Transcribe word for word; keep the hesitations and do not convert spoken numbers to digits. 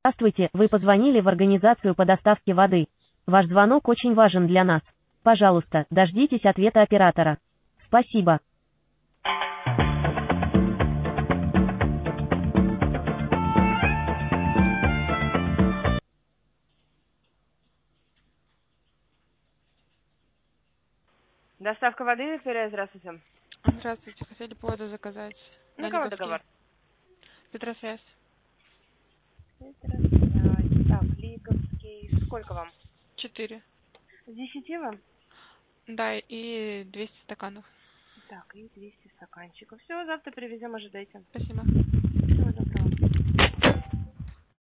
Здравствуйте, вы позвонили в организацию по доставке воды. Ваш звонок очень важен для нас. Пожалуйста, дождитесь ответа оператора. Спасибо. Доставка воды, Ферия, здравствуйте. Здравствуйте, хотели по воду заказать. На На кого Лиговский. договор? Петросвязь. Петросвязь. Так, Лиговский. Сколько вам? Четыре. С десяти вам? Да, и двести стаканов. Так, и двести стаканчиков. Все, завтра привезем, ожидайте. Спасибо.